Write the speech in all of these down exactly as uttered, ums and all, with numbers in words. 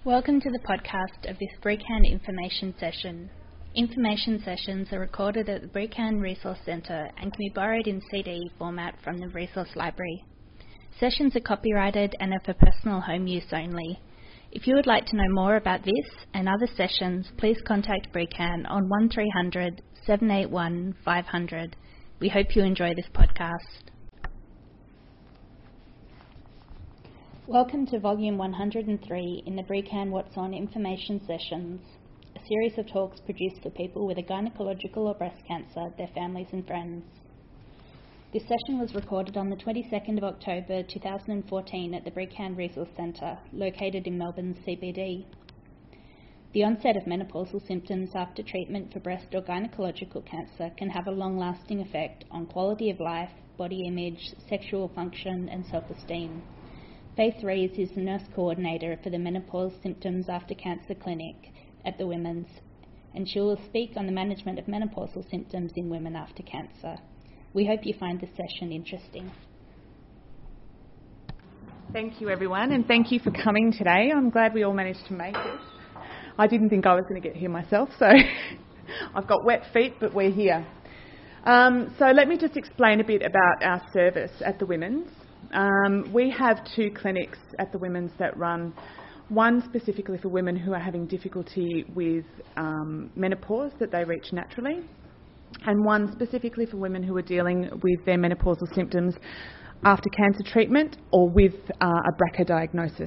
Welcome to the podcast of this BRECAN information session. Information sessions are recorded at the BRECAN Resource Centre and can be borrowed in C D format from the Resource Library. Sessions are copyrighted and are for personal home use only. If you would like to know more about this and other sessions, please contact BRECAN on one three hundred, seven eight one, five hundred. We hope you enjoy this podcast. Welcome to Volume one hundred three in the BRECAN What's On information sessions, a series of talks produced for people with a gynecological or breast cancer, their families and friends. This session was recorded on the twenty-second of October two thousand fourteen at the BRECAN Resource Centre, located in Melbourne's C B D. The onset of menopausal symptoms after treatment for breast or gynecological cancer can have a long-lasting effect on quality of life, body image, sexual function and self-esteem. Faith Rees is the nurse coordinator for the Menopause Symptoms After Cancer Clinic at the Women's, and she will speak on the management of menopausal symptoms in women after cancer. We hope you find this session interesting. Thank you everyone, and thank you for coming today. I'm glad we all managed to make it. I didn't think I was going to get here myself, so I've got wet feet, but we're here. Um, so let me just explain a bit about our service at the Women's. Um, we have two clinics at the Women's that run, one specifically for women who are having difficulty with um, menopause that they reach naturally, and one specifically for women who are dealing with their menopausal symptoms after cancer treatment or with uh, a B R C A diagnosis.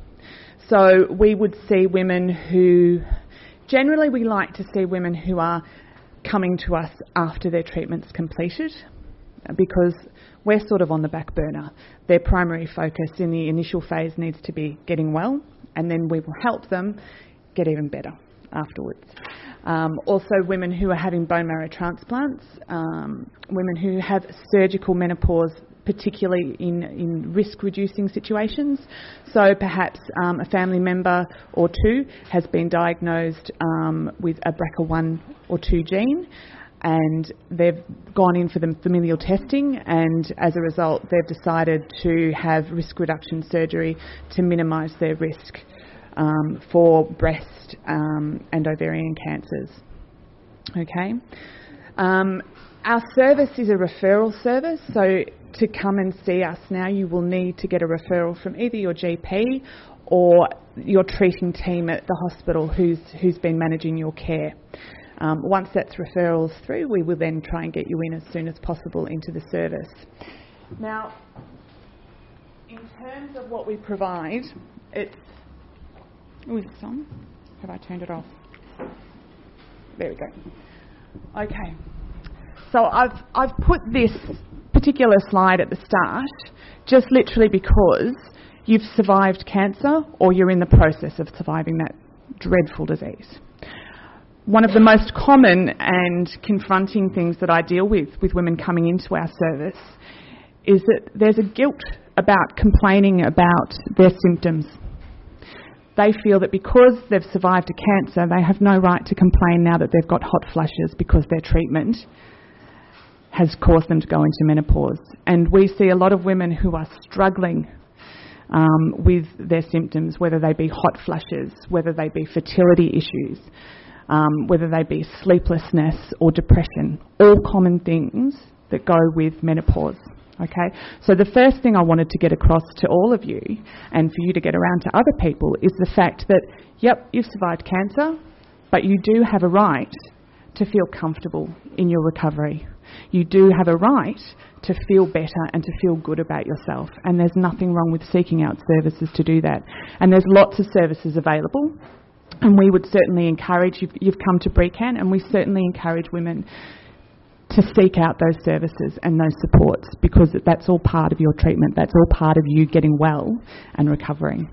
So we would see women who, generally we like to see women who are coming to us after their treatment's completed, because we're sort of on the back burner. Their primary focus in the initial phase needs to be getting well, and then we will help them get even better afterwards. Um, also women who are having bone marrow transplants, um, women who have surgical menopause, particularly in, in risk-reducing situations. So perhaps um, a family member or two has been diagnosed um, with a B R C A one or two gene, and they've gone in for the familial testing, and as a result they've decided to have risk reduction surgery to minimise their risk um, for breast um, and ovarian cancers. Okay. Um, our service is a referral service, so to come and see us now you will need to get a referral from either your G P or your treating team at the hospital who's, who's been managing your care. Um, once that's referrals through, we will then try and get you in as soon as possible into the service. Now, in terms of what we provide, it's... Oh, is it on? Have I turned it off? There we go. Okay. So I've, I've put this particular slide at the start just literally because you've survived cancer or you're in the process of surviving that dreadful disease. One of the most common and confronting things that I deal with with women coming into our service is that there's a guilt about complaining about their symptoms. They feel that because they've survived a cancer, they have no right to complain now that they've got hot flushes because their treatment has caused them to go into menopause. And we see a lot of women who are struggling um, with their symptoms, whether they be hot flushes, whether they be fertility issues, Um, whether they be sleeplessness or depression, all common things that go with menopause. Okay, so the first thing I wanted to get across to all of you and for you to get around to other people is the fact that, yep, you've survived cancer, but you do have a right to feel comfortable in your recovery. You do have a right to feel better and to feel good about yourself, and there's nothing wrong with seeking out services to do that. And there's lots of services available. And we would certainly encourage, you've, you've come to BRECAN, and we certainly encourage women to seek out those services and those supports, because that's all part of your treatment. That's all part of you getting well and recovering.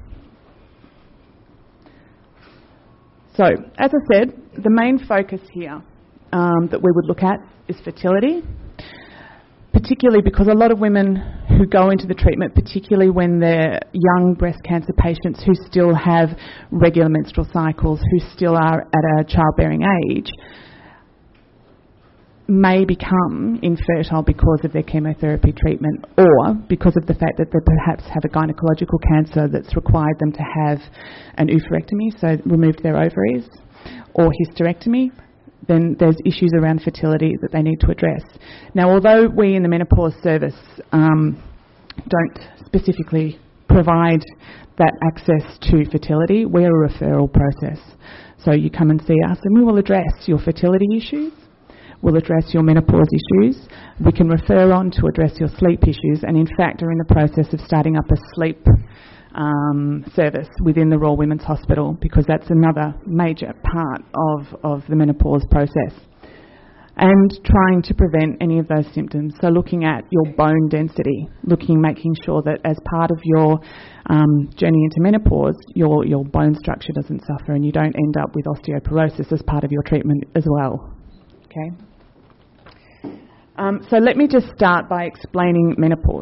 So, as I said, the main focus here um, that we would look at is fertility, particularly because a lot of women who go into the treatment, particularly when they're young breast cancer patients who still have regular menstrual cycles, who still are at a childbearing age, may become infertile because of their chemotherapy treatment, or because of the fact that they perhaps have a gynecological cancer that's required them to have an oophorectomy, so removed their ovaries, or hysterectomy, then there's issues around fertility that they need to address. Now, although we in the menopause service um, don't specifically provide that access to fertility, we're a referral process. So you come and see us and we will address your fertility issues, we'll address your menopause issues, we can refer on to address your sleep issues, and in fact are in the process of starting up a sleep um, service within the Royal Women's Hospital, because that's another major part of, of the menopause process. And trying to prevent any of those symptoms. So looking at your bone density, looking, making sure that as part of your um, journey into menopause, your, your bone structure doesn't suffer and you don't end up with osteoporosis as part of your treatment as well. Okay. Um, so let me just start by explaining menopause.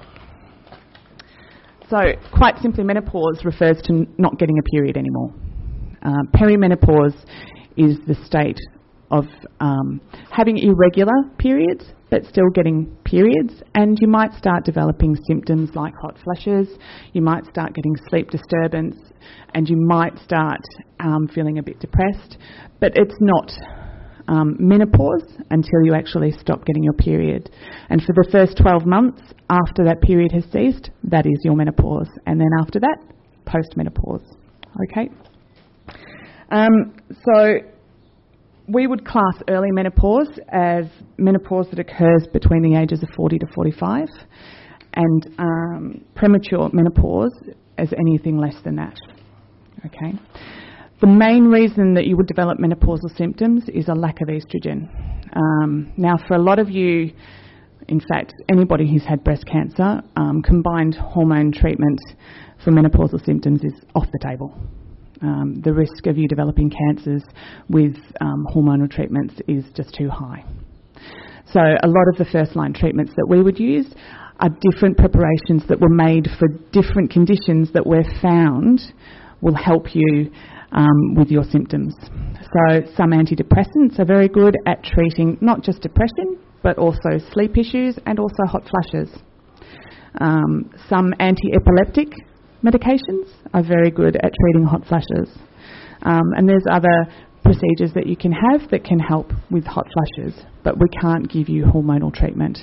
So quite simply, menopause refers to n- not getting a period anymore. Uh, perimenopause is the state of um, having irregular periods but still getting periods, and you might start developing symptoms like hot flushes, you might start getting sleep disturbance, and you might start um, feeling a bit depressed, but it's not um, menopause until you actually stop getting your period. And for the first twelve months after that period has ceased, that is your menopause, and then after that, post-menopause. Okay? Um, so we would class early menopause as menopause that occurs between the ages of forty to forty-five, and um, premature menopause as anything less than that. Okay. The main reason that you would develop menopausal symptoms is a lack of estrogen. Um, now, for a lot of you, in fact, anybody who's had breast cancer, um, combined hormone treatment for menopausal symptoms is off the table. Um, the risk of you developing cancers with um, hormonal treatments is just too high. So a lot of the first line treatments that we would use are different preparations that were made for different conditions that we've found will help you um, with your symptoms. So some antidepressants are very good at treating not just depression but also sleep issues and also hot flushes. Um, some anti-epileptic medications are very good at treating hot flushes. Um, and there's other procedures that you can have that can help with hot flushes, but we can't give you hormonal treatment.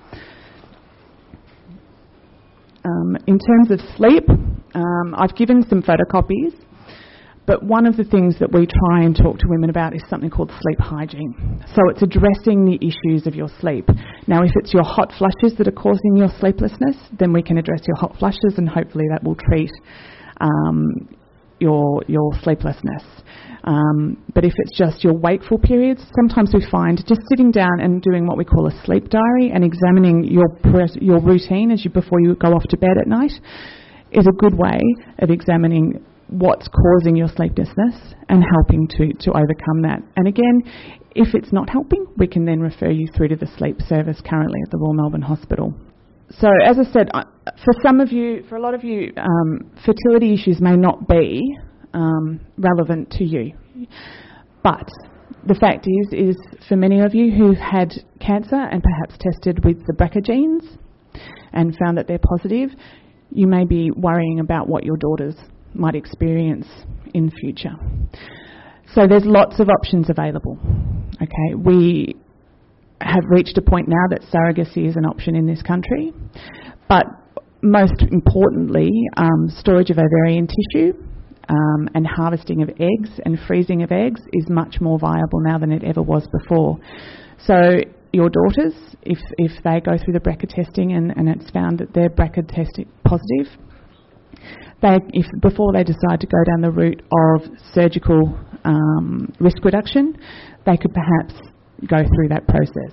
Um, in terms of sleep, um, I've given some photocopies, but one of the things that we try and talk to women about is something called sleep hygiene. So it's addressing the issues of your sleep. Now, if it's your hot flushes that are causing your sleeplessness, then we can address your hot flushes and hopefully that will treat um, your, your sleeplessness. Um, but if it's just your wakeful periods, sometimes we find just sitting down and doing what we call a sleep diary and examining your, your routine as you before you go off to bed at night is a good way of examining what's causing your sleeplessness and helping to, to overcome that. And again, if it's not helping, we can then refer you through to the sleep service currently at the Royal Melbourne Hospital. So as I said, for some of you, for a lot of you, um, fertility issues may not be um, relevant to you. But the fact is, is for many of you who've had cancer and perhaps tested with the B R C A genes and found that they're positive, you may be worrying about what your daughters might experience in future. So there's lots of options available. Okay, we have reached a point now that surrogacy is an option in this country, but most importantly, um, storage of ovarian tissue um, and harvesting of eggs and freezing of eggs is much more viable now than it ever was before. So your daughters, if if they go through the B R C A testing and, and it's found that they're B R C A testing positive, They, if before they decide to go down the route of surgical um, risk reduction, they could perhaps go through that process.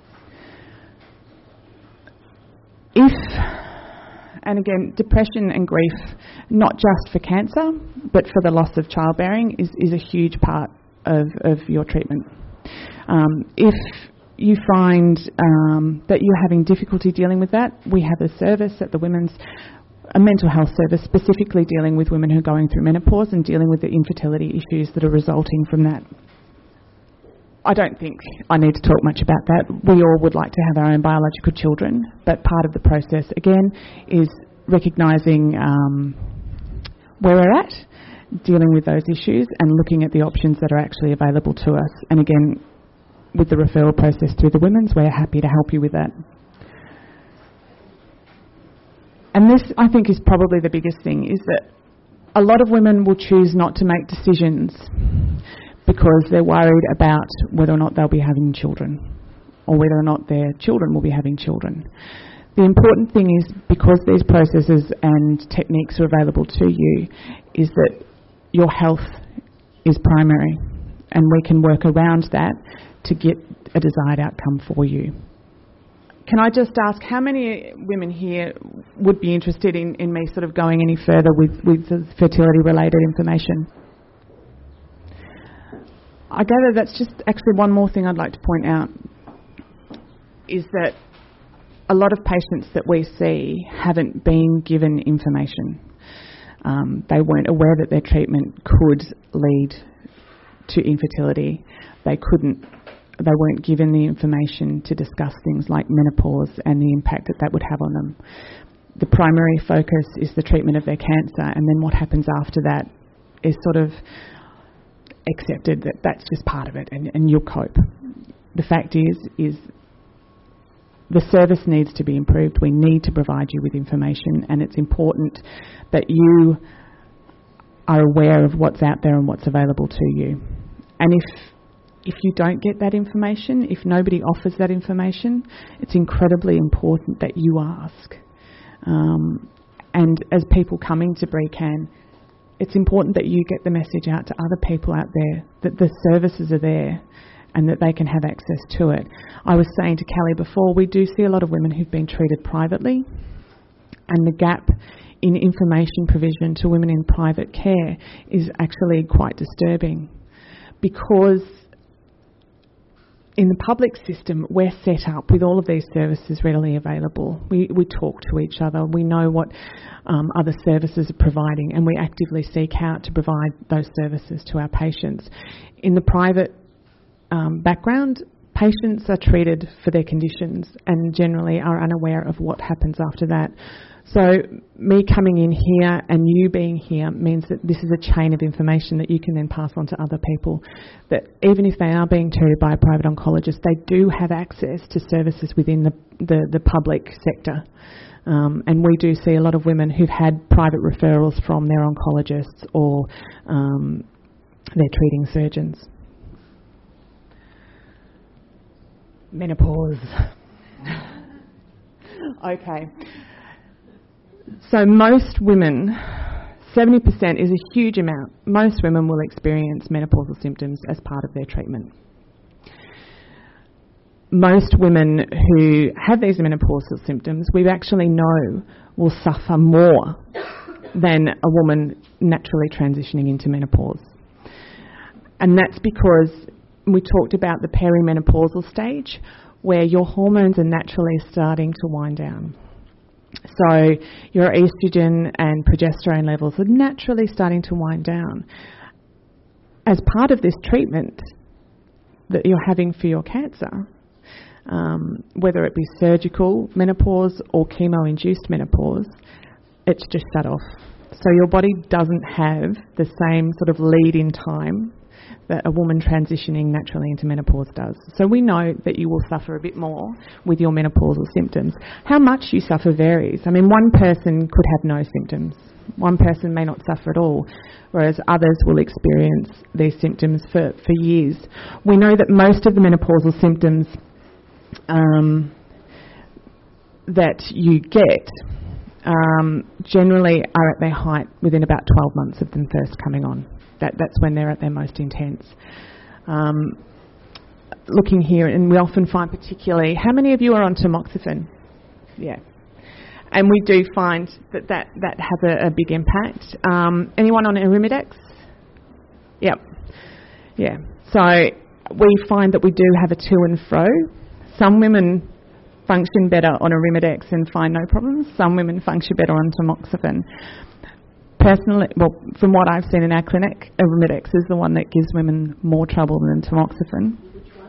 If, and again, depression and grief, not just for cancer, but for the loss of childbearing, is, is a huge part of, of your treatment. Um, if you find um, that you're having difficulty dealing with that, we have a service at the Women's a mental health service specifically dealing with women who are going through menopause and dealing with the infertility issues that are resulting from that. I don't think I need to talk much about that. We all would like to have our own biological children, but part of the process, again, is recognising um, where we're at, dealing with those issues and looking at the options that are actually available to us. And again, with the referral process through the Women's, we're happy to help you with that. And this, I think, is probably the biggest thing, is that a lot of women will choose not to make decisions because they're worried about whether or not they'll be having children or whether or not their children will be having children. The important thing is, because these processes and techniques are available to you, is that your health is primary, and we can work around that to get a desired outcome for you. Can I just ask, how many women here would be interested in, in me sort of going any further with, with the fertility-related information? I gather that's just actually one more thing I'd like to point out, is that a lot of patients that we see haven't been given information. Um, they weren't aware that their treatment could lead to infertility. They couldn't, they weren't given the information to discuss things like menopause and the impact that that would have on them. The primary focus is the treatment of their cancer, and then what happens after that is sort of accepted that that's just part of it, and, and you'll cope. The fact is, is the service needs to be improved. We need to provide you with information, and it's important that you are aware of what's out there and what's available to you. And if if you don't get that information, if nobody offers that information, it's incredibly important that you ask. Um, and as people coming to BRECAN, it's important that you get the message out to other people out there that the services are there and that they can have access to it. I was saying to Callie before, we do see a lot of women who've been treated privately, and the gap in information provision to women in private care is actually quite disturbing, because in the public system, we're set up with all of these services readily available. We, we talk to each other, we know what um, other services are providing, and we actively seek out to provide those services to our patients. In the private um, background, patients are treated for their conditions and generally are unaware of what happens after that. So me coming in here and you being here means that this is a chain of information that you can then pass on to other people, that even if they are being treated by a private oncologist, they do have access to services within the, the, the public sector. Um, and we do see a lot of women who've had private referrals from their oncologists or um, their treating surgeons. Menopause. Okay. So most women, seventy percent is a huge amount, most women will experience menopausal symptoms as part of their treatment. Most women who have these menopausal symptoms, we actually know will suffer more than a woman naturally transitioning into menopause. And that's because we talked about the perimenopausal stage, where your hormones are naturally starting to wind down. So your estrogen and progesterone levels are naturally starting to wind down. As part of this treatment that you're having for your cancer, um, whether it be surgical menopause or chemo-induced menopause, it's just shut off. So your body doesn't have the same sort of lead-in time that a woman transitioning naturally into menopause does. So we know that you will suffer a bit more with your menopausal symptoms. How much you suffer varies. I mean, one person could have no symptoms. One person may not suffer at all, whereas others will experience these symptoms for, for years. We know that most of the menopausal symptoms um, that you get um, generally are at their height within about twelve months of them first coming on. That, that's when they're at their most intense. Um, looking here, and we often find particularly, how many of you are on tamoxifen? Yeah. And we do find that that, that has a, a big impact. Um, anyone on Arimidex? Yep. Yeah. So we find that we do have a to and fro. Some women function better on Arimidex and find no problems. Some women function better on tamoxifen. Personally, well, from what I've seen in our clinic, Arimidex is the one that gives women more trouble than tamoxifen. Which one?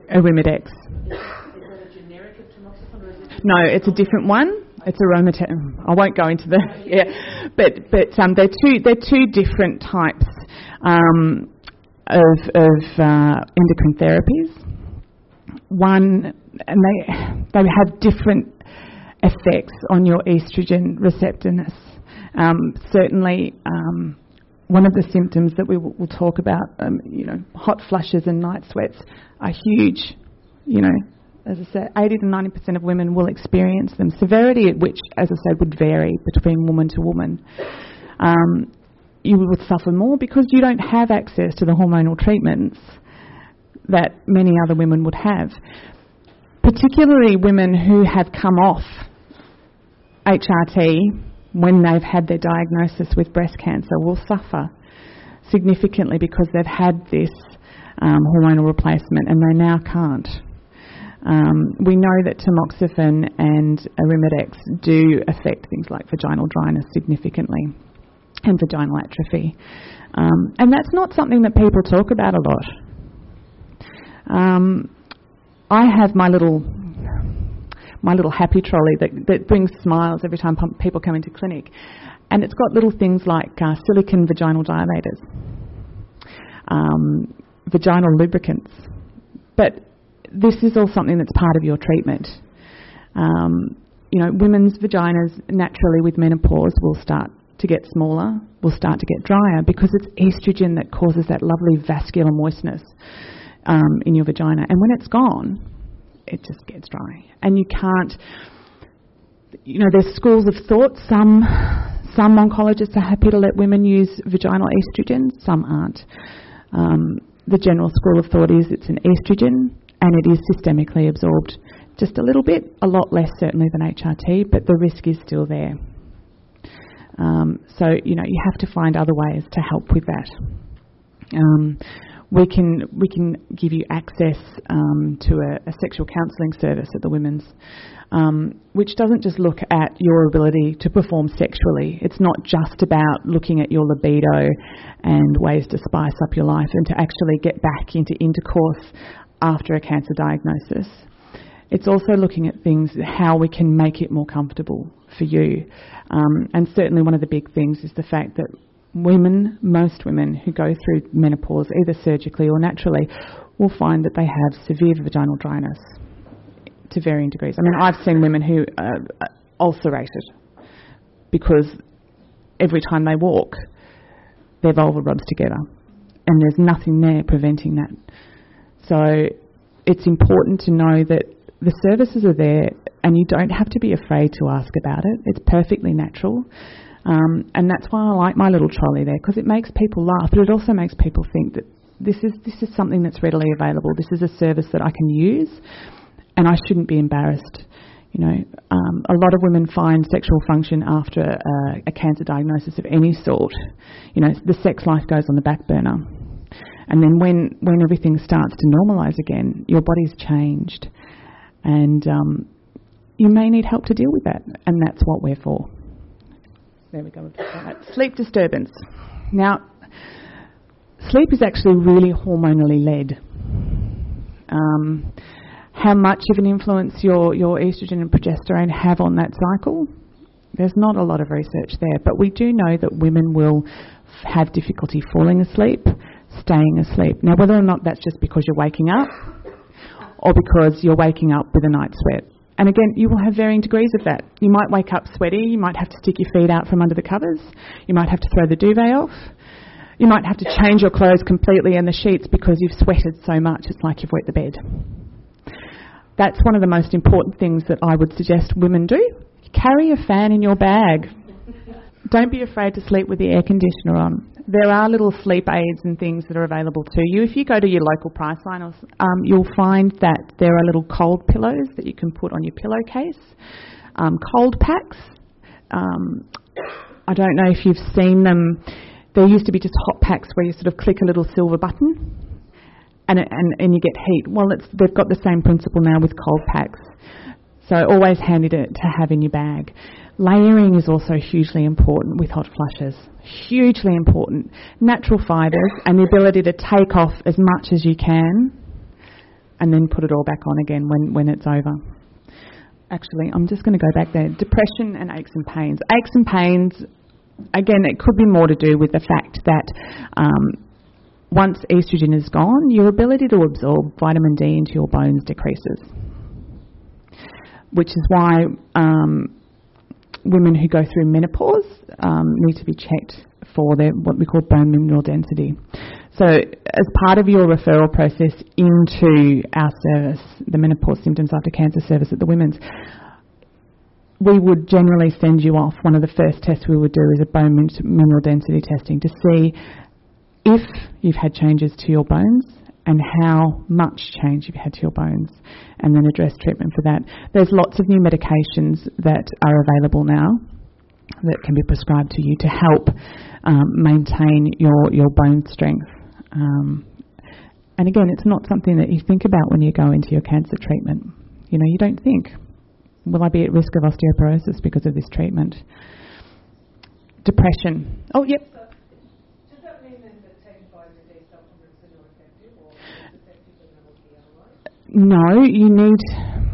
Arimidex. Is that a generic of tamoxifen, or is it? No, it's a different one. It's Arimidex. I won't go into the yeah, but but um, they're two they're two different types um, of of uh, endocrine therapies. One, and they they have different effects on your estrogen receptiveness. Um, certainly, um, one of the symptoms that we will we'll talk about, um, you know, hot flushes and night sweats are huge. You know, as I said, eighty to ninety percent of women will experience them. Severity at which, as I said, would vary between woman to woman. Um, you would suffer more because you don't have access to the hormonal treatments that many other women would have. Particularly women who have come off H R T when they've had their diagnosis with breast cancer will suffer significantly because they've had this um, hormonal replacement and they now can't. Um, we know that tamoxifen and Arimidex do affect things like vaginal dryness significantly and vaginal atrophy. Um, and that's not something that people talk about a lot. Um, I have my little my little happy trolley that, that brings smiles every time people come into clinic, and it's got little things like uh, silicone vaginal dilators, um, vaginal lubricants. But this is all something that's part of your treatment. Um, you know, women's vaginas naturally with menopause will start to get smaller, will start to get drier because it's estrogen that causes that lovely vascular moistness Um, in your vagina, and when it's gone, it just gets dry, and you can't. You know, there's schools of thought. Some some oncologists are happy to let women use vaginal estrogen. Some aren't. Um, the general school of thought is it's an estrogen, and it is systemically absorbed, just a little bit, a lot less certainly than H R T, but the risk is still there. Um, so you know, you have to find other ways to help with that. Um, We can we can give you access um, to a, a sexual counselling service at the Women's, um, which doesn't just look at your ability to perform sexually. It's not just about looking at your libido and ways to spice up your life and to actually get back into intercourse after a cancer diagnosis. It's also looking at things, how we can make it more comfortable for you. Um, and certainly one of the big things is the fact that women, most women who go through menopause, either surgically or naturally, will find that they have severe vaginal dryness to varying degrees. I mean, I've seen women who are ulcerated because every time they walk, their vulva rubs together and there's nothing there preventing that. So it's important to know that the services are there and you don't have to be afraid to ask about it. It's perfectly natural. Um, and that's why I like my little trolley there, because it makes people laugh, but it also makes people think that this is this is something that's readily available. This is a service that I can use, and I shouldn't be embarrassed. You know, um, a lot of women find sexual function after a, a cancer diagnosis of any sort. You know, the sex life goes on the back burner, and then when when everything starts to normalise again, your body's changed, and um, you may need help to deal with that, and that's what we're for. There we go. Sleep disturbance. Now, sleep is actually really hormonally led. Um, how much of an influence your, your estrogen and progesterone have on that cycle, there's not a lot of research there, but we do know that women will f- have difficulty falling asleep, staying asleep. Now, whether or not that's just because you're waking up or because you're waking up with a night sweat. And again, you will have varying degrees of that. You might wake up sweaty, you might have to stick your feet out from under the covers, you might have to throw the duvet off, you might have to change your clothes completely and the sheets because you've sweated so much it's like you've wet the bed. That's one of the most important things that I would suggest women do. Carry a fan in your bag. Don't be afraid to sleep with the air conditioner on. There are little sleep aids and things that are available to you. If you go to your local Priceline, um, you'll find that there are little cold pillows that you can put on your pillowcase. Um, cold packs. Um, I don't know if you've seen them. There used to be just hot packs where you sort of click a little silver button and and, and you get heat. Well, it's, they've got the same principle now with cold packs. So always handy to, to have in your bag. Layering is also hugely important with hot flushes. Hugely important. Natural fibres and the ability to take off as much as you can and then put it all back on again when, when it's over. Actually, I'm just going to go back there. Depression and aches and pains. Aches and pains, again, it could be more to do with the fact that um, once estrogen is gone, your ability to absorb vitamin D into your bones decreases, which is why um, women who go through menopause um, need to be checked for their what we call bone mineral density. So as part of your referral process into our service, the Menopause Symptoms After Cancer service at the Women's, we would generally send you off. One of the first tests we would do is a bone min- mineral density testing to see if you've had changes to your bones and how much change you've had to your bones, and then address treatment for that. There's lots of new medications that are available now that can be prescribed to you to help um, maintain your, your bone strength. Um, and again, it's not something that you think about when you go into your cancer treatment. You know, you don't think, will I be at risk of osteoporosis because of this treatment? Depression. Oh, yep. So, does that mean then that taking vitamin D supplements are not effective, or is it effective and they will be otherwise? No, you need...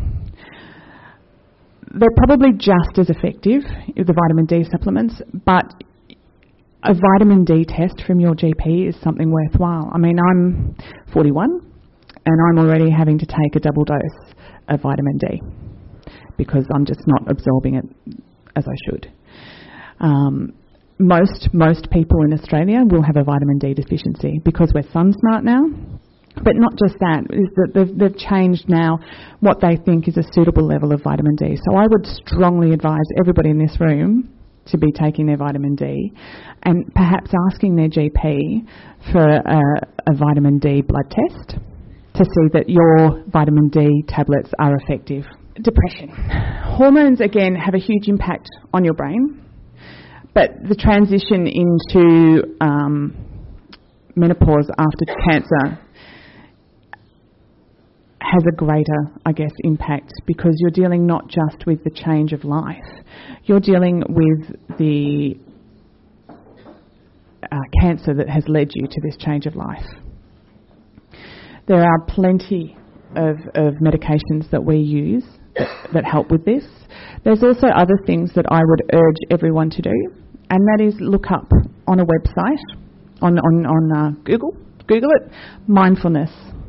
They're probably just as effective, the vitamin D supplements, but a vitamin D test from your G P is something worthwhile. I mean, I'm forty-one and I'm already having to take a double dose of vitamin D because I'm just not absorbing it as I should. Um, most most people in Australia will have a vitamin D deficiency because we're sun smart now. But not just that, is that they've, they've changed now what they think is a suitable level of vitamin D. So I would strongly advise everybody in this room to be taking their vitamin D and perhaps asking their G P for a, a vitamin D blood test to see that your vitamin D tablets are effective. Depression. Hormones, again, have a huge impact on your brain, but the transition into um, menopause after cancer has a greater, I guess, impact because you're dealing not just with the change of life, you're dealing with the uh, cancer that has led you to this change of life. There are plenty of, of medications that we use that, that help with this. There's also other things that I would urge everyone to do, and that is look up on a website, on, on, on uh, Google, Google it, mindfulness.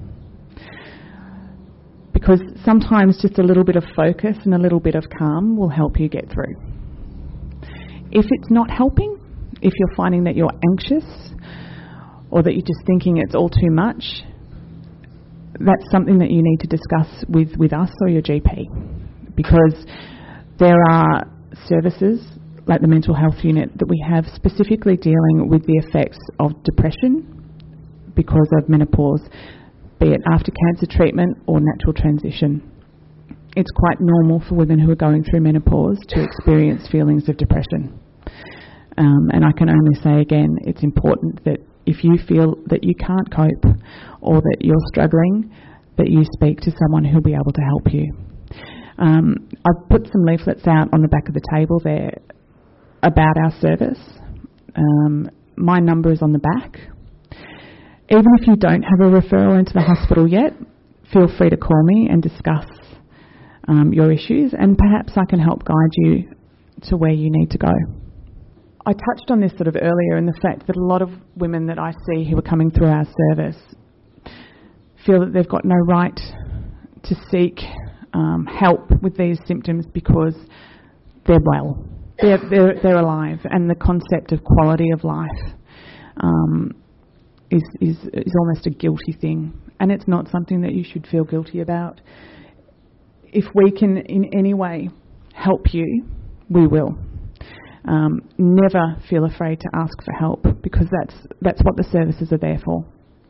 Because sometimes just a little bit of focus and a little bit of calm will help you get through. If it's not helping, if you're finding that you're anxious or that you're just thinking it's all too much, that's something that you need to discuss with, with us or your G P. Because there are services like the mental health unit that we have specifically dealing with the effects of depression because of menopause, be it after cancer treatment or natural transition. It's quite normal for women who are going through menopause to experience feelings of depression. Um, and I can only say again, it's important that if you feel that you can't cope or that you're struggling, that you speak to someone who'll be able to help you. Um, I've put some leaflets out on the back of the table there about our service. Um, my number is on the back. Even if you don't have a referral into the hospital yet, feel free to call me and discuss um, your issues, and perhaps I can help guide you to where you need to go. I touched on this sort of earlier in the fact that a lot of women that I see who are coming through our service feel that they've got no right to seek um, help with these symptoms because they're well, they're, they're, they're alive, and the concept of quality of life um, Is, is is almost a guilty thing, and it's not something that you should feel guilty about. If we can in any way help you, we will. Um, never feel afraid to ask for help because that's that's what the services are there for.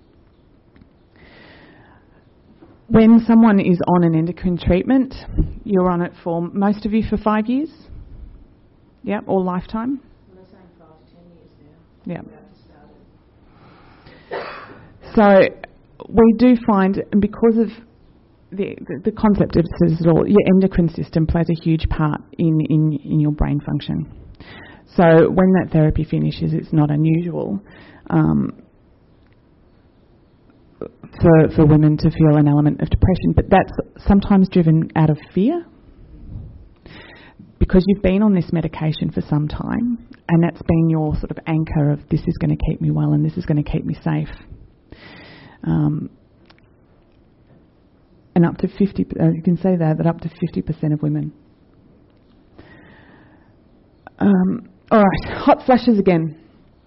When someone is on an endocrine treatment, you're on it for, most of you, for five years? Yeah, or lifetime? Well, they're saying five to ten years now. Yeah. So we do find, and because of the, the, the concept of all, your endocrine system plays a huge part in, in, in your brain function. So when that therapy finishes, it's not unusual um, for, for women to feel an element of depression, but that's sometimes driven out of fear because you've been on this medication for some time and that's been your sort of anchor of this is going to keep me well and this is going to keep me safe. Um, and up to fifty, uh, you can say that, that up to fifty percent of women. Um, all right, hot flushes again.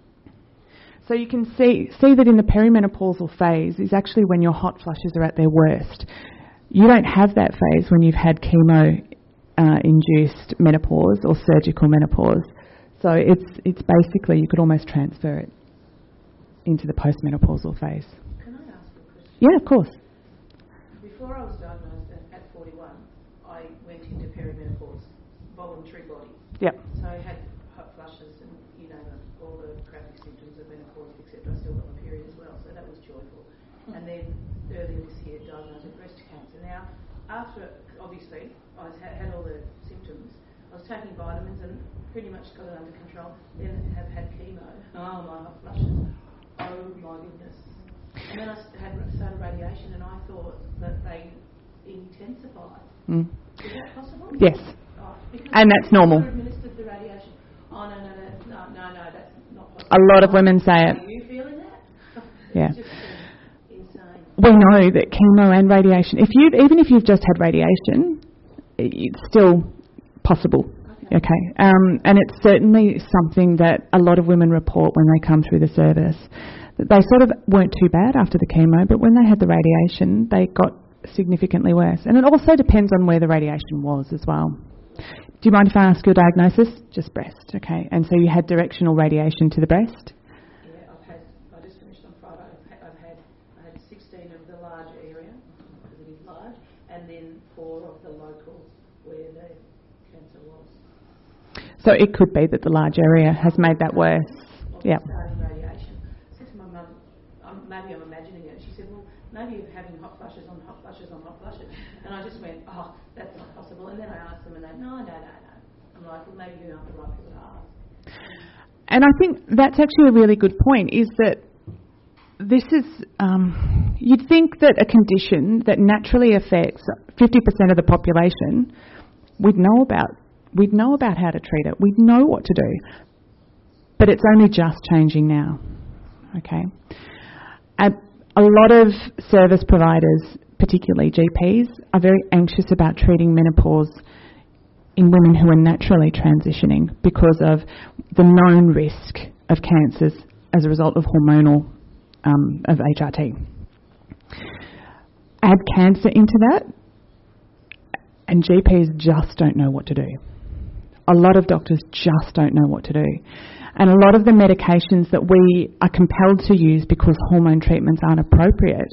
So you can see see that in the perimenopausal phase is actually when your hot flushes are at their worst. You don't have that phase when you've had chemo uh, induced menopause or surgical menopause. So it's it's basically you could almost transfer it into the postmenopausal phase. Can I ask a question? Yeah, of course. Before I was diagnosed at, at forty-one, I went into perimenopause, voluntary body. Yep. So I had hot flushes and, you know, all the crappy symptoms of menopause, et cetera. I still got my period as well, so that was joyful. And then earlier this year, diagnosed with breast cancer. Now, after, obviously, I had, had all the symptoms, I was taking vitamins and pretty much got it under control. Then have had chemo. Oh, my hot flushes. Oh, my goodness. And then I had started radiation and I thought that they intensified. Mm. Is that possible? Yes. Oh, And that's normal. Administered the radiation. Oh, no, no, no, no, no, no, that's not possible. A lot of women say it. Are you feeling that? Yeah. It's just uh, insane. We know that chemo and radiation, if you even if you've just had radiation, it's still possible. Okay. Okay, um, and it's certainly something that a lot of women report when they come through the service. They sort of weren't too bad after the chemo, but when they had the radiation, they got significantly worse. And it also depends on where the radiation was as well. Do you mind if I ask your diagnosis? Just breast, okay. And so you had directional radiation to the breast? Yeah, I've had, I just finished on Friday, I've had, I've had, I had sixteen of the large area, because it is large, and then four of the local where the cancer was. So it could be that the large area has made that worse. Yeah. Starting radiation. I said to my mum, um, maybe I'm imagining it. She said, well, maybe you're having hot flushes on hot flushes on hot flushes. And I just went, oh, that's not possible. And then I asked them and they, no, no, no, no. I'm like, well, maybe you're not the right people to ask. And I think that's actually a really good point, is that this is, um, you'd think that a condition that naturally affects fifty percent of the population, we'd know about. We'd know about how to treat it. We'd know what to do. But it's only just changing now. Okay? And a lot of service providers, particularly G Ps, are very anxious about treating menopause in women who are naturally transitioning because of the known risk of cancers as a result of hormonal, um, of H R T. Add cancer into that, and G Ps just don't know what to do. A lot of doctors just don't know what to do. And a lot of the medications that we are compelled to use because hormone treatments aren't appropriate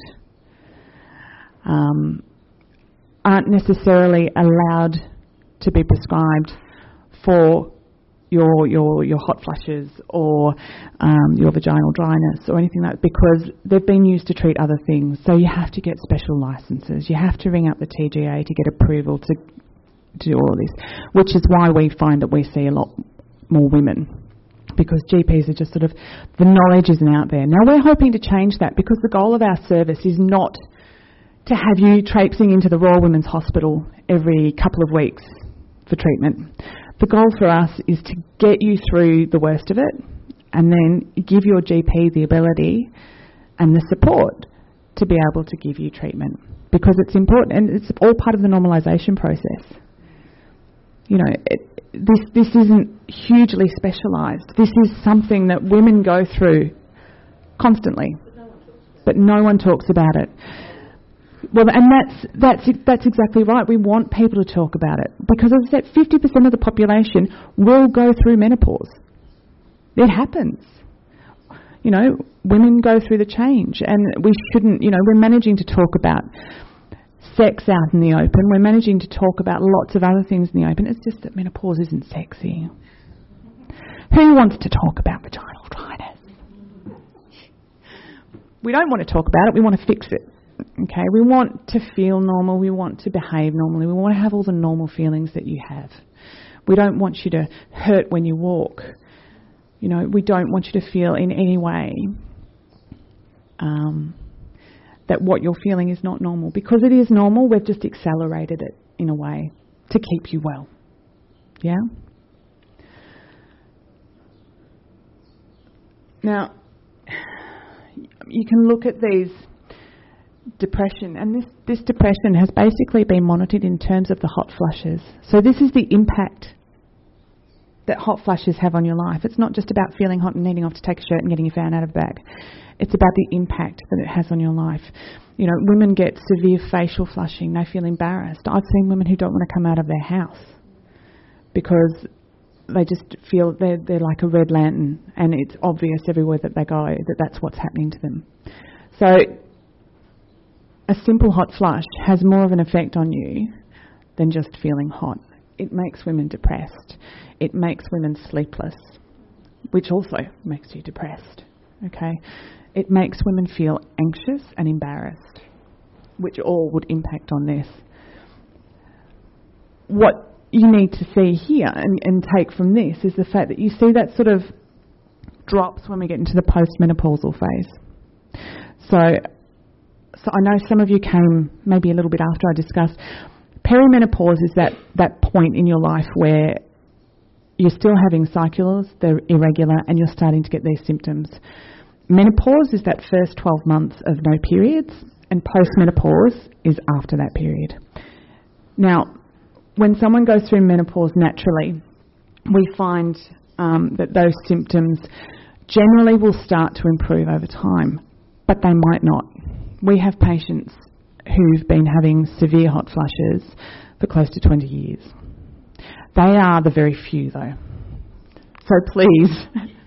um, aren't necessarily allowed to be prescribed for your your your hot flushes or um, your vaginal dryness or anything like that, because they've been used to treat other things. So you have to get special licenses. You have to ring up the T G A to get approval to to do all of this, which is why we find that we see a lot more women, because G Ps are just sort of, the knowledge isn't out there. Now we're hoping to change that, because the goal of our service is not to have you traipsing into the Royal Women's Hospital every couple of weeks for treatment. The goal for us is to get you through the worst of it and then give your G P the ability and the support to be able to give you treatment, because it's important and it's all part of the normalisation process. You know, it, this this isn't hugely specialised. This is something that women go through constantly, but no one talks about it. Well, and that's that's that's exactly right. We want people to talk about it, because, as I said, fifty percent of the population will go through menopause. It happens. You know, women go through the change, and we shouldn't. You know, we're managing to talk about sex out in the open. We're managing to talk about lots of other things in the open. It's just that menopause isn't sexy. Who wants to talk about vaginal dryness? We don't want to talk about it. We want to fix it. Okay, we want to feel normal. We want to behave normally. We want to have all the normal feelings that you have. We don't want you to hurt when you walk. You know, we don't want you to feel in any way um, that what you're feeling is not normal. Because it is normal, we've just accelerated it in a way to keep you well. Yeah? Now, you can look at these depression, and this, this depression has basically been monitored in terms of the hot flushes. So this is the impact that hot flushes have on your life. It's not just about feeling hot and needing off to take a shirt and getting your fan out of the bag. It's about the impact that it has on your life. You know, women get severe facial flushing. They feel embarrassed. I've seen women who don't want to come out of their house because they just feel they're, they're like a red lantern, and it's obvious everywhere that they go that that's what's happening to them. So a simple hot flush has more of an effect on you than just feeling hot. It makes women depressed. It makes women sleepless, which also makes you depressed. Okay? It makes women feel anxious and embarrassed, which all would impact on this. What you need to see here and, and take from this is the fact that you see that sort of drops when we get into the postmenopausal phase. So, so I know some of you came maybe a little bit after I discussed. Perimenopause is that, that point in your life where you're still having cycles, they're irregular, and you're starting to get these symptoms. Menopause is that first twelve months of no periods, and postmenopause is after that period. Now, when someone goes through menopause naturally, we find um, that those symptoms generally will start to improve over time, but they might not. We have patients who've been having severe hot flushes for close to twenty years. They are the very few, though. So please,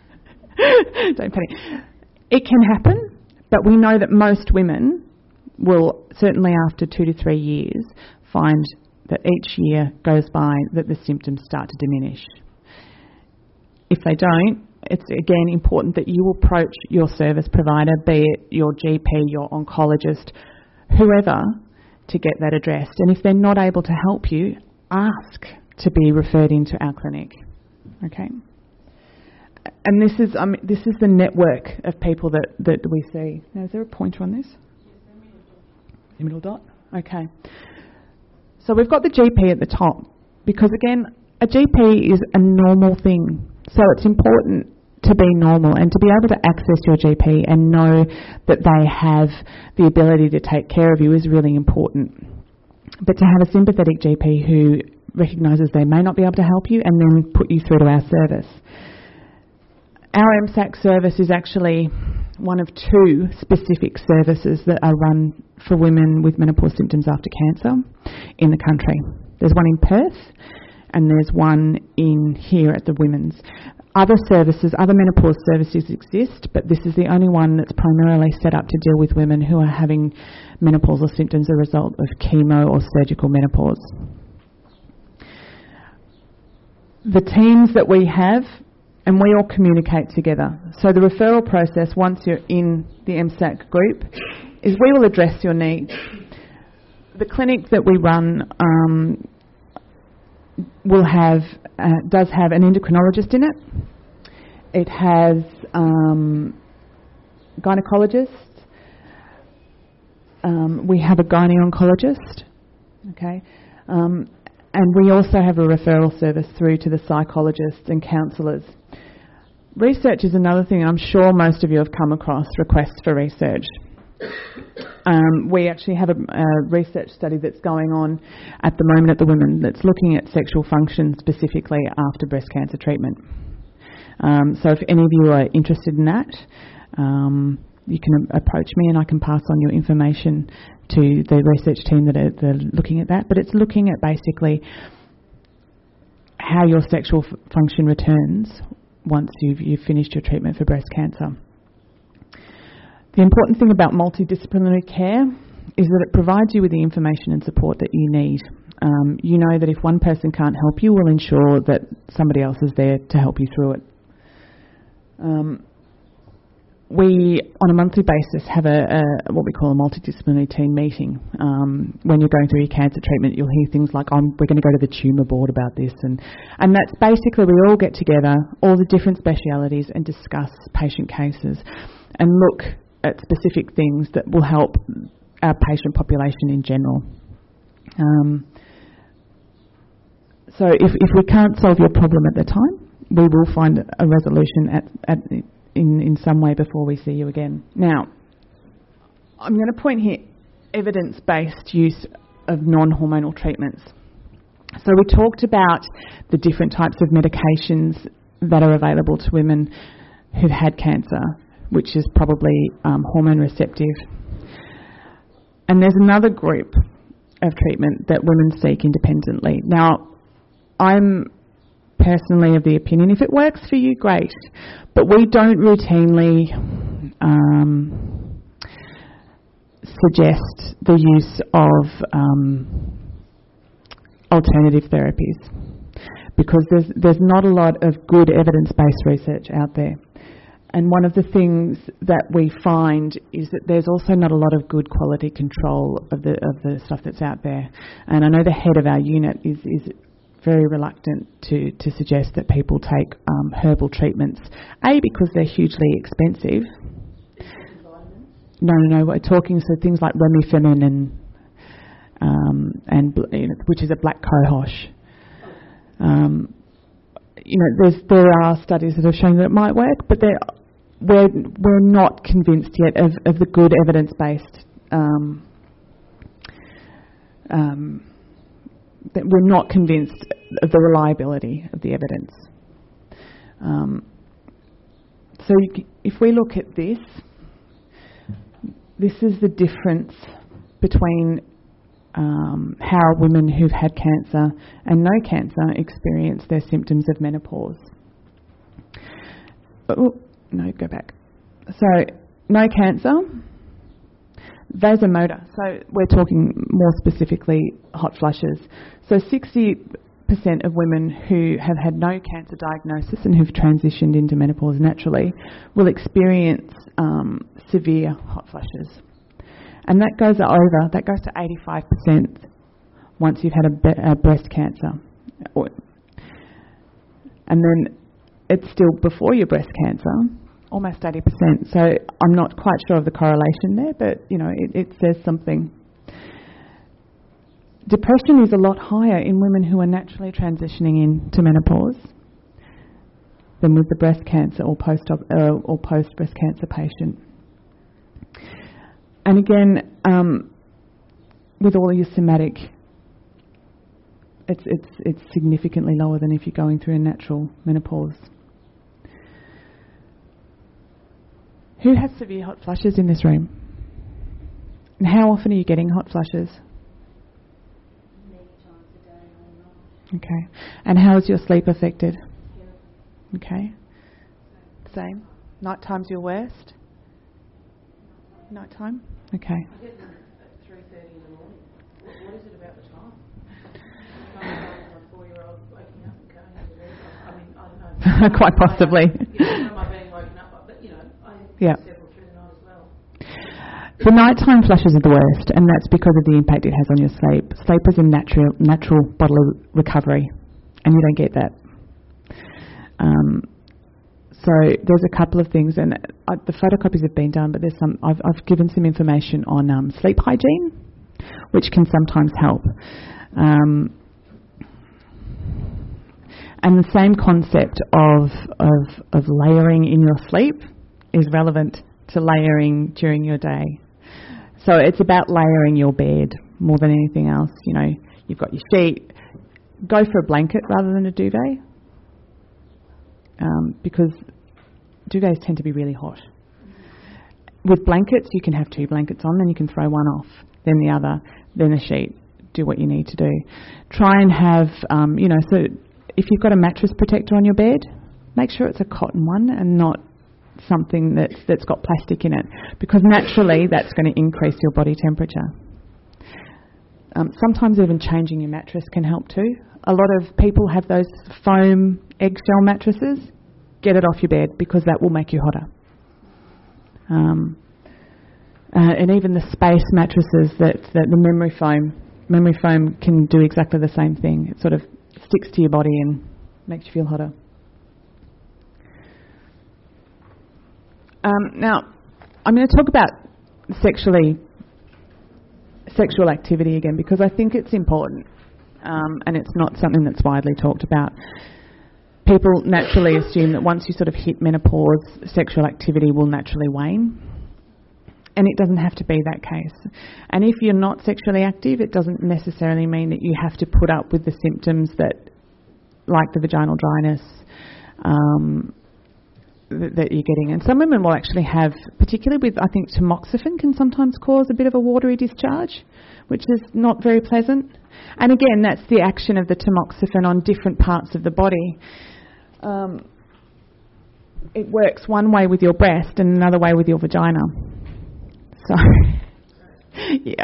don't panic. It can happen, but we know that most women will, certainly after two to three years, find that each year goes by that the symptoms start to diminish. If they don't, it's again important that you approach your service provider, be it your G P, your oncologist, whoever, to get that addressed. And if they're not able to help you, ask to be referred into our clinic. Okay? And this is um, this is the network of people that, that we see. Now, is there a pointer on this? The middle dot? Okay. So we've got the G P at the top because, again, a G P is a normal thing. So it's important to be normal and to be able to access your G P and know that they have the ability to take care of you is really important. But to have a sympathetic G P who recognises they may not be able to help you and then put you through to our service. Our M S A C service is actually one of two specific services that are run for women with menopause symptoms after cancer in the country. There's one in Perth and there's one in here at the Women's. Other services, other menopause services exist, but this is the only one that's primarily set up to deal with women who are having menopausal symptoms as a result of chemo or surgical menopause. The teams that we have, and we all communicate together. So the referral process, once you're in the M S A C group, is we will address your needs. The clinic that we run um, will have, uh, does have an endocrinologist in it. It has um, gynecologists. Um, we have a gynae-oncologist. Okay. Um, and we also have a referral service through to the psychologists and counsellors. Research is another thing. I'm sure most of you have come across requests for research. Um, we actually have a, a research study that's going on at the moment at the Women that's looking at sexual function specifically after breast cancer treatment. Um, so if any of you are interested in that, um, you can approach me and I can pass on your information to the research team that are, that are looking at that. But it's looking at basically how your sexual f- function returns once you've, you've finished your treatment for breast cancer. The important thing about multidisciplinary care is that it provides you with the information and support that you need. Um, you know that if one person can't help you, we'll ensure that somebody else is there to help you through it. Um, we, on a monthly basis, have a, a what we call a multidisciplinary team meeting. Um, when you're going through your cancer treatment, you'll hear things like, I'm, we're going to go to the tumour board about this. And, and that's basically, we all get together, all the different specialities, and discuss patient cases and look at specific things that will help our patient population in general. Um, so if, if we can't solve your problem at the time, we will find a resolution at, at in, in some way before we see you again. Now, I'm going to point here evidence-based use of non-hormonal treatments. So we talked about the different types of medications that are available to women who've had cancer, which is probably um, hormone receptive. And there's another group of treatment that women seek independently. Now, I'm personally of the opinion, if it works for you, great. But we don't routinely um, suggest the use of um, alternative therapies because there's there's not a lot of good evidence-based research out there. And one of the things that we find is that there's also not a lot of good quality control of the of the stuff that's out there. And I know the head of our unit is is very reluctant to, to suggest that people take um, herbal treatments, A, because they're hugely expensive. No, no, no, we're talking, so things like remifemin and, um, and you know, which is a black cohosh. Um, you know, there's, there are studies that have shown that it might work, but they're, we're, we're not convinced yet of, of the good evidence-based um, um, that we're not convinced of the reliability of the evidence. Um, so you c- if we look at this, this is the difference between um, how women who've had cancer and no cancer experience their symptoms of menopause. Oh, no, go back. So, no cancer, vasomotor. So we're talking more specifically hot flushes. So sixty percent of women who have had no cancer diagnosis and who've transitioned into menopause naturally will experience um, severe hot flushes. And that goes over, that goes to eighty-five percent once you've had a, be- a breast cancer. And then it's still before your breast cancer, almost eighty percent. So I'm not quite sure of the correlation there, but, you know, it, it says something. Depression is a lot higher in women who are naturally transitioning into menopause than with the breast cancer or post uh, or post breast cancer patient. And again, um, with all your somatic, it's it's it's significantly lower than if you're going through a natural menopause. Who has severe hot flushes in this room? And how often are you getting hot flushes? Okay. And how is your sleep affected? Okay. Same. Night time's your worst? Night time? Okay. I get them at three thirty in the morning. What, what is it about the time? My four-year-old waking up and going into bed. I mean, I don't know. Quite possibly. You know, am I being woken up? But, you know, I have yeah. several through the night as well. The nighttime flushes are the worst, and that's because of the impact it has on your sleep. Sleep is a natural, natural bodily recovery, and you don't get that. Um, so there's a couple of things, and uh, the photocopies have been done, but there's some. I've, I've given some information on um, sleep hygiene, which can sometimes help. Um, and the same concept of, of of layering in your sleep is relevant to layering during your day. So it's about layering your bed more than anything else. You know, you've got your sheet. Go for a blanket rather than a duvet, um, because duvets tend to be really hot. With blankets, you can have two blankets on, then you can throw one off, then the other, then a sheet. Do what you need to do. Try and have, um, you know, so if you've got a mattress protector on your bed, make sure it's a cotton one and not something that's, that's got plastic in it, because naturally that's going to increase your body temperature. Um, sometimes even changing your mattress can help too. A lot of people have those foam eggshell mattresses. Get it off your bed, because that will make you hotter. Um, uh, and even the space mattresses, that, that the memory foam, memory foam can do exactly the same thing. It sort of sticks to your body and makes you feel hotter. Um, now, I'm going to talk about sexually sexual activity again, because I think it's important, um, and it's not something that's widely talked about. People naturally assume that once you sort of hit menopause, sexual activity will naturally wane. And it doesn't have to be that case. And if you're not sexually active, it doesn't necessarily mean that you have to put up with the symptoms that, like the vaginal dryness, um, th- that you're getting. And some women will actually have, particularly with, I think, tamoxifen can sometimes cause a bit of a watery discharge, which is not very pleasant. And again, that's the action of the tamoxifen on different parts of the body. Um, it works one way with your breast and another way with your vagina. So, yeah.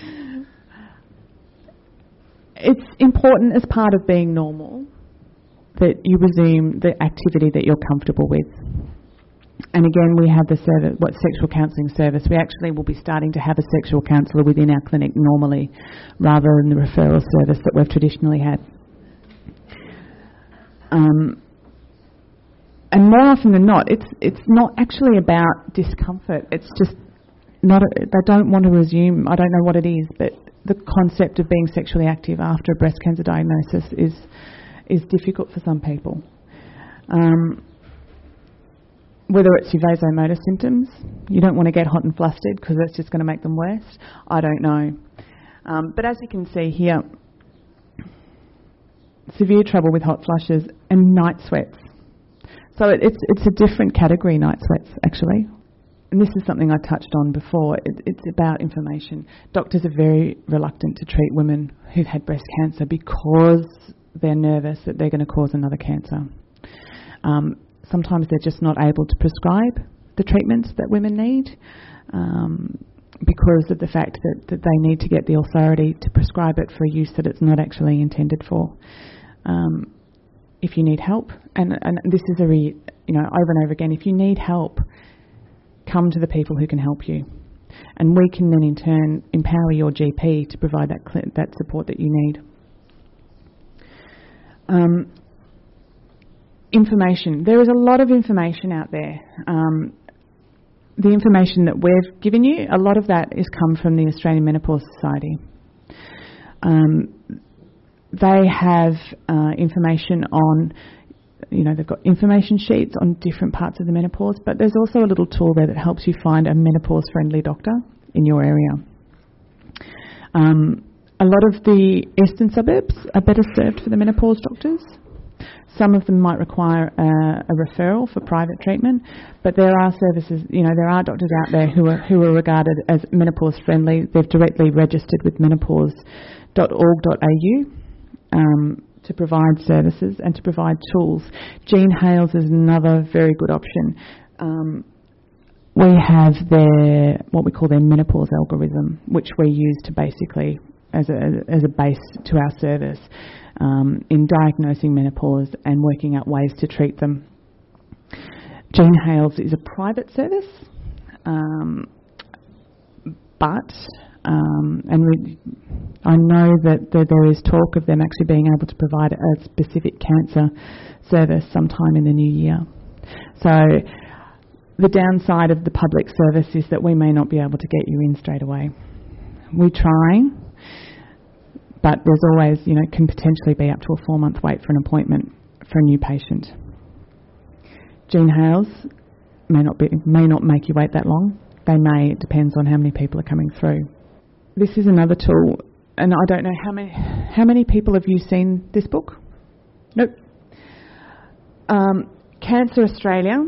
It's important as part of being normal that you resume the activity that you're comfortable with. And again, we have the service, what sexual counselling service. We actually will be starting to have a sexual counsellor within our clinic normally, rather than the referral service that we've traditionally had. Um, and more often than not, it's it's not actually about discomfort. It's just not. A, they don't want to resume. I don't know what it is, but the concept of being sexually active after a breast cancer diagnosis is is difficult for some people. Um, whether it's your vasomotor symptoms, you don't want to get hot and flustered because that's just going to make them worse. I don't know. Um, but as you can see here, severe trouble with hot flushes and night sweats. So it, it's it's a different category, night sweats, actually. And this is something I touched on before. It, it's about information. Doctors are very reluctant to treat women who've had breast cancer because they're nervous that they're going to cause another cancer. Um, sometimes they're just not able to prescribe the treatments that women need um, because of the fact that, that they need to get the authority to prescribe it for a use that it's not actually intended for. Um, if you need help, and, and this is a re, you know over and over again, if you need help, come to the people who can help you, and we can then in turn empower your G P to provide that cl- that support that you need. Um, information. There is a lot of information out there. Um, the information that we've given you, a lot of that has come from the Australian Menopause Society. Um, they have uh, information on, you know, they've got information sheets on different parts of the menopause, but there's also a little tool there that helps you find a menopause-friendly doctor in your area. Um, a lot of the eastern suburbs are better served for the menopause doctors. Some of them might require a, a referral for private treatment, but there are services, you know, there are doctors out there who are who are regarded as menopause-friendly. They've directly registered with menopause dot org dot a u. Um, to provide services and to provide tools. Jean Hales is another very good option. Um, we have their, what we call their menopause algorithm, which we use to basically, as a, as a base to our service, um, in diagnosing menopause and working out ways to treat them. Jean Hales is a private service, um, but Um, and we, I know that, that there is talk of them actually being able to provide a specific cancer service sometime in the new year. So the downside of the public service is that we may not be able to get you in straight away. We try, but there's always, you know, can potentially be up to a four-month wait for an appointment for a new patient. Jean Hales may not be, may not make you wait that long. They may. It depends on how many people are coming through. This is another tool, and I don't know how many how many people have you seen this book? Nope. Um, Cancer Australia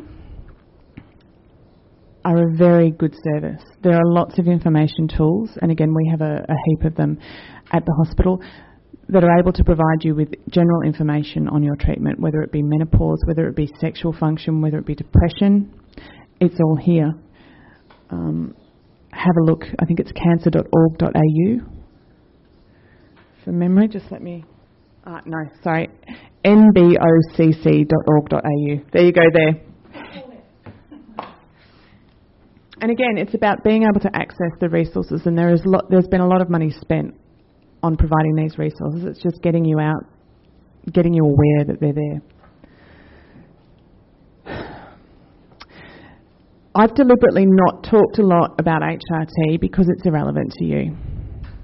are a very good service. There are lots of information tools, and again, we have a, a heap of them at the hospital that are able to provide you with general information on your treatment, whether it be menopause, whether it be sexual function, whether it be depression. It's all here. Um, have a look. I think it's cancer dot org dot a u. From memory, just let me... Uh, no, sorry. N B O C C dot org dot a u. There you go there. And again, it's about being able to access the resources, and there is lot, there's been a lot of money spent on providing these resources. It's just getting you out, getting you aware that they're there. I've deliberately not talked a lot about H R T because it's irrelevant to you.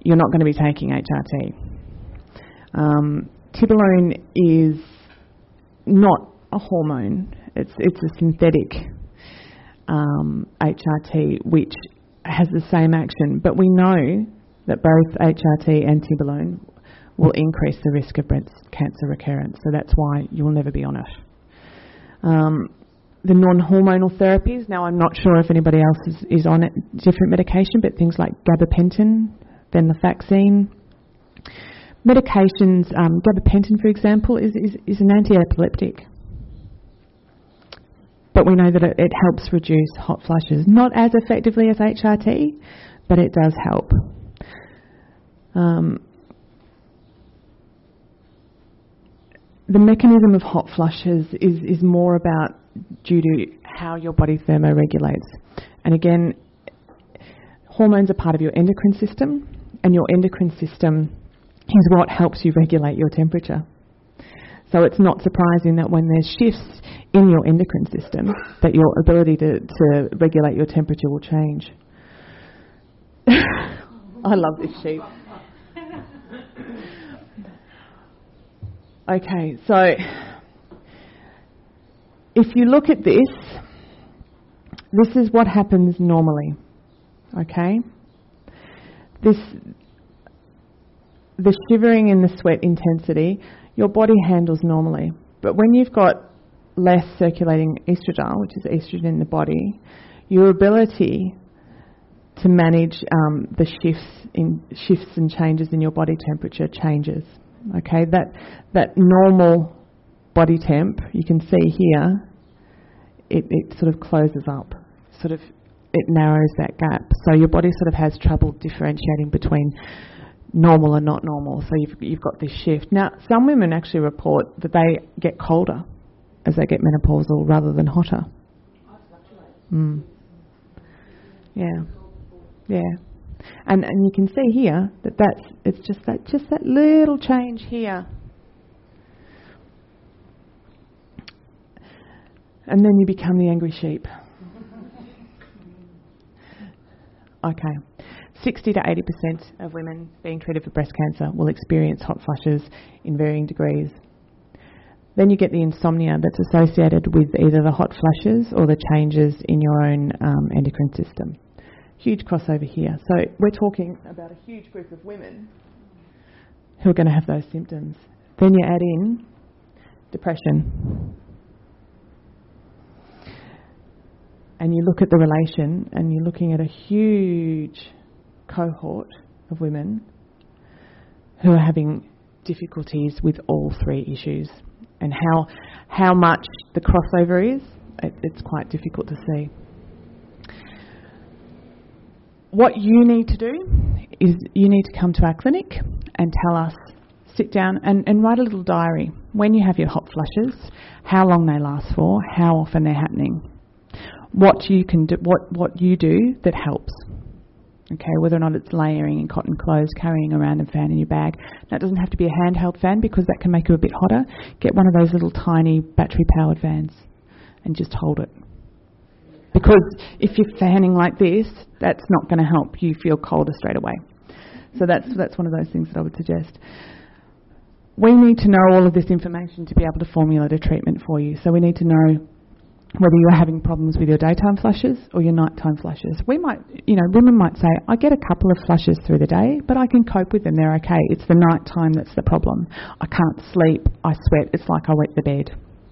you're not going to be taking H R T. Um, Tibolone is not a hormone. It's it's a synthetic um, H R T which has the same action, but we know that both H R T and Tibolone will increase the risk of breast cancer recurrence, so that's why you'll never be on it. Um, the non-hormonal therapies, now I'm not sure if anybody else is, is on it, different medication, but things like gabapentin, venlafaxine. Medications, um, gabapentin for example, is, is, is an anti-epileptic. But we know that it, it helps reduce hot flushes. Not as effectively as H R T, but it does help. Um, the mechanism of hot flushes is, is more about due to how your body thermoregulates. And again, hormones are part of your endocrine system, and your endocrine system is what helps you regulate your temperature. So it's not surprising that when there's shifts in your endocrine system, that your ability to, to regulate your temperature will change. I love this sheet. Okay, so if you look at this, this is what happens normally, okay? This, the shivering and the sweat intensity, your body handles normally. But when you've got less circulating estradiol, which is estrogen in the body, your ability to manage um, the shifts in shifts and changes in your body temperature changes. Okay, that that normal body temp, you can see here, it, it sort of closes up, sort of it narrows that gap. So your body sort of has trouble differentiating between normal and not normal. So you've you've got this shift. Now, some women actually report that they get colder as they get menopausal rather than hotter. Mm. Yeah, yeah. And and you can see here that that's it's just that just that little change here, and then you become the angry sheep. Okay, sixty to eighty percent of women being treated for breast cancer will experience hot flushes in varying degrees. Then you get the insomnia that's associated with either the hot flushes or the changes in your own um, endocrine system. Huge crossover here. So we're talking about a huge group of women who are going to have those symptoms. Then you add in depression. And you look at the relation, and you're looking at a huge cohort of women who are having difficulties with all three issues. And how how much the crossover is, it, it's quite difficult to see. What you need to do is you need to come to our clinic and tell us, sit down and, and write a little diary. When you have your hot flushes, how long they last for, how often they're happening, what you can do, what, what you do that helps. Okay, whether or not it's layering in cotton clothes, carrying around a fan in your bag. That doesn't have to be a handheld fan because that can make you a bit hotter. Get one of those little tiny battery-powered fans and just hold it. Because if you're fanning like this, that's not going to help you feel colder straight away. So that's that's one of those things that I would suggest. We need to know all of this information to be able to formulate a treatment for you. So we need to know whether you're having problems with your daytime flushes or your nighttime flushes. We might, you know, women might say, I get a couple of flushes through the day, but I can cope with them, they're okay. It's the nighttime that's the problem. I can't sleep, I sweat, it's like I wet the bed.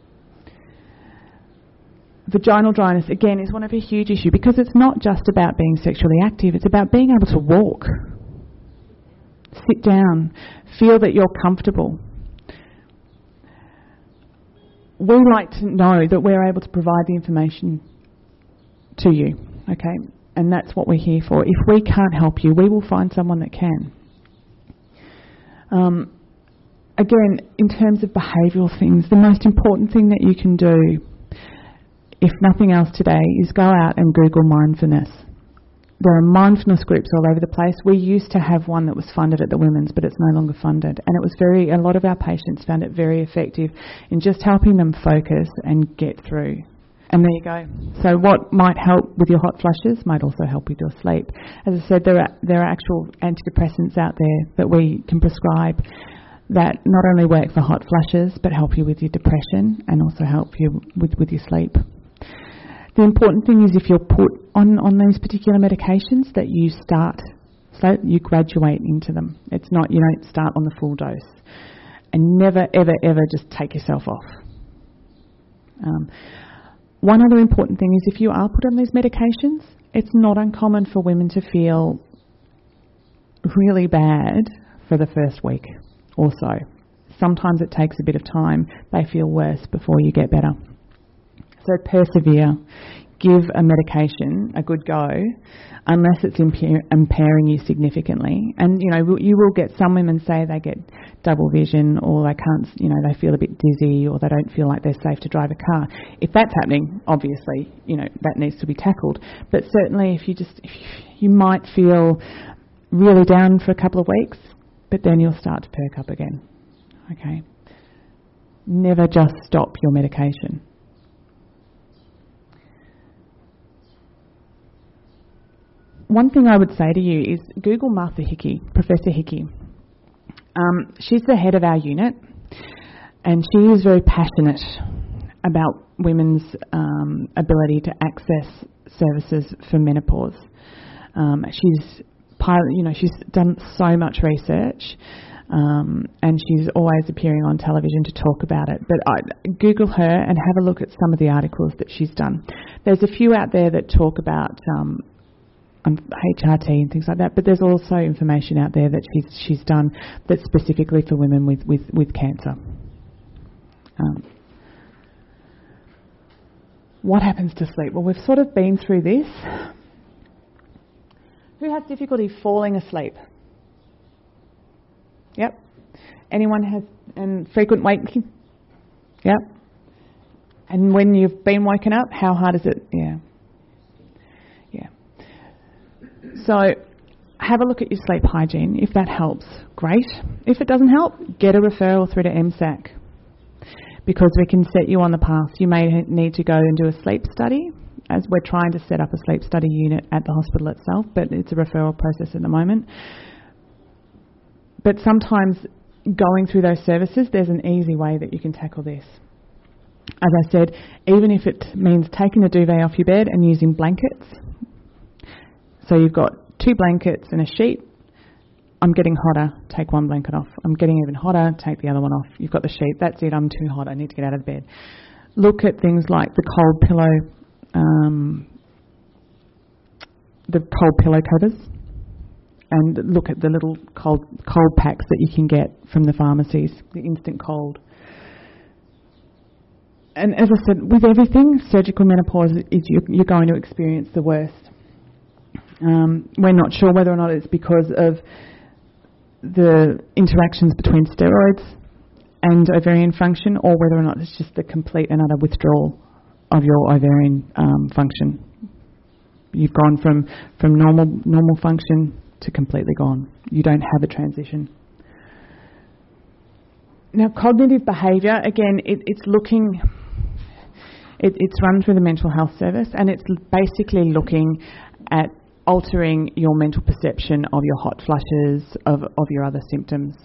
Vaginal dryness, again, is one of a huge issue because it's not just about being sexually active, it's about being able to walk, sit down, feel that you're comfortable. We like to know that we're able to provide the information to you, okay? And that's what we're here for. If we can't help you, we will find someone that can. Um, again, in terms of behavioural things, the most important thing that you can do, if nothing else today, is go out and Google mindfulness. There are mindfulness groups all over the place. We used to have one that was funded at the Women's, but it's no longer funded. And it was very, a lot of our patients found it very effective in just helping them focus and get through. And there you go. So what might help with your hot flushes might also help with your sleep. As I said, there are there are actual antidepressants out there that we can prescribe that not only work for hot flushes but help you with your depression and also help you with, with your sleep. The important thing is if you're put on, on those particular medications that you start, so you graduate into them. It's not, you don't start on the full dose. And never, ever, ever just take yourself off. Um, one other important thing is if you are put on these medications, it's not uncommon for women to feel really bad for the first week or so. Sometimes it takes a bit of time. They feel worse before you get better. So persevere. Give a medication a good go, unless it's impair- impairing you significantly. And you know, you will get some women say they get double vision, or they can't, you know, they feel a bit dizzy, or they don't feel like they're safe to drive a car. If that's happening, obviously, you know, that needs to be tackled. But certainly, if you just, if you, you might feel really down for a couple of weeks, but then you'll start to perk up again. Okay. Never just stop your medication. One thing I would say to you is Google Martha Hickey, Professor Hickey. Um, she's the head of our unit, and she is very passionate about women's um, ability to access services for menopause. Um, she's, you know, she's done so much research, um, and she's always appearing on television to talk about it. But I, Google her and have a look at some of the articles that she's done. There's a few out there that talk about Um, on H R T and things like that, but there's also information out there that she's she's done that's specifically for women with, with, with cancer. Um, what happens to sleep? Well, we've sort of been through this. Who has difficulty falling asleep? Yep. Anyone has and frequent waking? Yep. And when you've been woken up, how hard is it? Yeah. So have a look at your sleep hygiene. If that helps, great. If it doesn't help, get a referral through to M S A C, because we can set you on the path. You may need to go and do a sleep study, as we're trying to set up a sleep study unit at the hospital itself, but it's a referral process at the moment. But sometimes going through those services, there's an easy way that you can tackle this. As I said, even if it means taking the duvet off your bed and using blankets. So you've got two blankets and a sheet. I'm getting hotter, take one blanket off. I'm getting even hotter, take the other one off. You've got the sheet, that's it, I'm too hot, I need to get out of bed. Look at things like the cold pillow, um, the cold pillow covers, and look at the little cold cold packs that you can get from the pharmacies, the instant cold. And as I said, with everything, surgical menopause is you're going to experience the worst. Um, we're not sure whether or not it's because of the interactions between steroids and ovarian function, or whether or not it's just the complete and utter withdrawal of your ovarian um, function. You've gone from, from normal normal function to completely gone. You don't have a transition. Now, cognitive behaviour, again, it, it's looking... It, it's run through the mental health service, and it's basically looking at altering your mental perception of your hot flushes, of, of your other symptoms.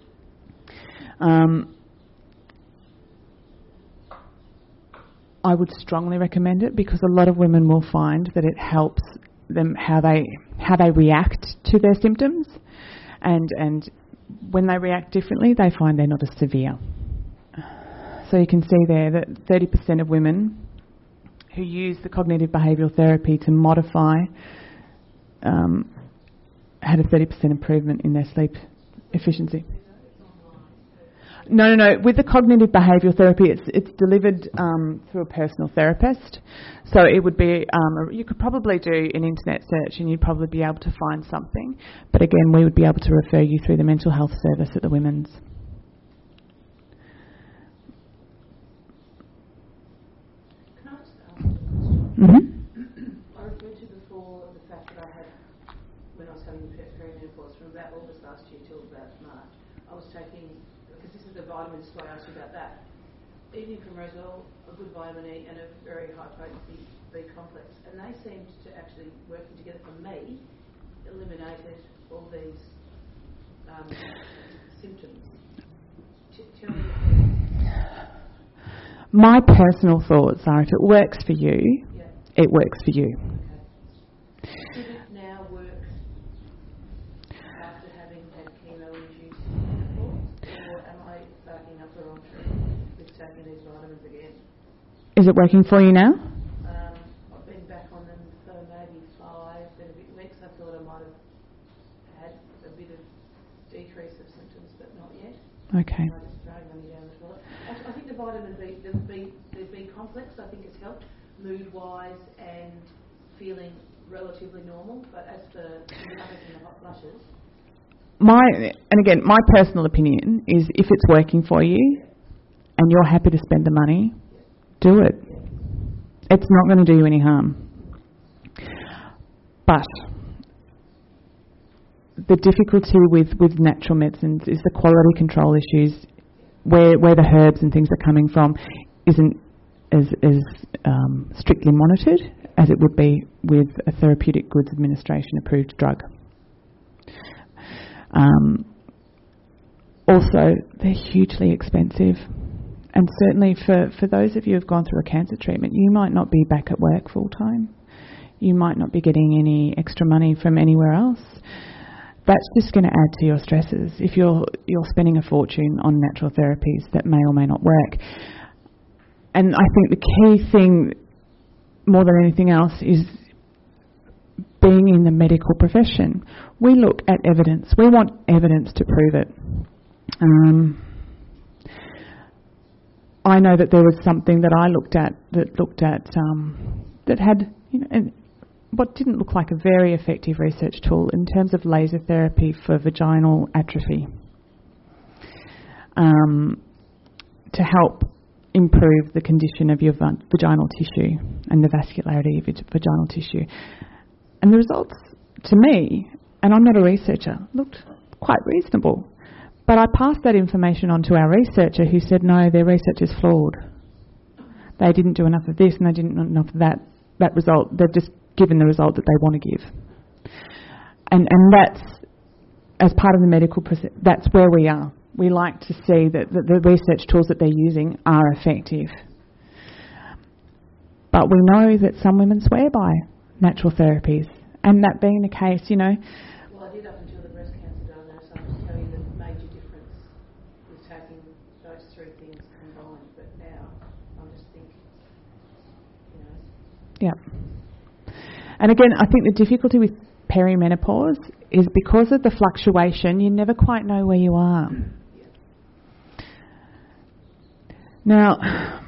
Um, I would strongly recommend it, because a lot of women will find that it helps them how they how they react to their symptoms, and and when they react differently, they find they're not as severe. So you can see there that thirty percent of women who use the cognitive behavioural therapy to modify um, had a thirty percent improvement in their sleep efficiency. No, no, no. With the cognitive behavioural therapy, it's it's delivered um, through a personal therapist. So it would be, um, a, you could probably do an internet search and you'd probably be able to find something. But again, we would be able to refer you through the mental health service at the Women's. Can I just ask a question? Mm-hmm. I referred to before the fact that I had, when I was having perimenopause, from about August last year till about March, I was taking, because this is the vitamins, so I asked you about that. eating from Roswell, a good vitamin E and a very high potency B complex, and they seemed to actually working together for me, eliminated all these um, symptoms. T- tell me. My personal thoughts are, if it works for you, Yeah. it works for you. Okay. Does it now work after having had chemo-induced menopause, or am I barking up the wrong tree with taking these vitamins again? Is it working for you now? Um, I've been back on them for maybe five, then a bit weeks. I thought I might have had a bit of decrease of symptoms, but not yet. Okay. I just throwing money down the toilet. Actually, I think the vitamin B, the B, the B complex, I think has helped mood-wise and feeling relatively normal. But as for the others and the hot flushes, My and again, my personal opinion is, if it's working for you and you're happy to spend the money, do it. It's not going to do you any harm. But the difficulty with, with natural medicines is the quality control issues, where where the herbs and things are coming from isn't as, as um, strictly monitored as it would be with a Therapeutic Goods Administration approved drug. Um, also, they're hugely expensive. And certainly for, for those of you who've gone through a cancer treatment, you might not be back at work full time. You might not be getting any extra money from anywhere else. That's just going to add to your stresses if you're you're spending a fortune on natural therapies that may or may not work. And I think the key thing, more than anything else, is being in the medical profession. We look at evidence. We want evidence to prove it. Um, I know that there was something that I looked at that looked at um, that had, you know, and what didn't look like a very effective research tool in terms of laser therapy for vaginal atrophy, um, to help improve the condition of your va- vaginal tissue and the vascularity of your vaginal tissue. And the results, to me, and I'm not a researcher, looked quite reasonable. But I passed that information on to our researcher, who said, no, their research is flawed. They didn't do enough of this and they didn't do enough of that. That result, they've just given the result that they want to give. And and that's, as part of the medical process, that's where we are. We like to see that the, the research tools that they're using are effective. But we know that some women swear by natural therapies. And that being the case, you know... Well, I did up until the breast cancer diagnosis. I'll just tell you the major difference was taking those three things combined. But now, I just think, you know... Yeah. And again, I think the difficulty with perimenopause is because of the fluctuation, you never quite know where you are. Yeah. Now,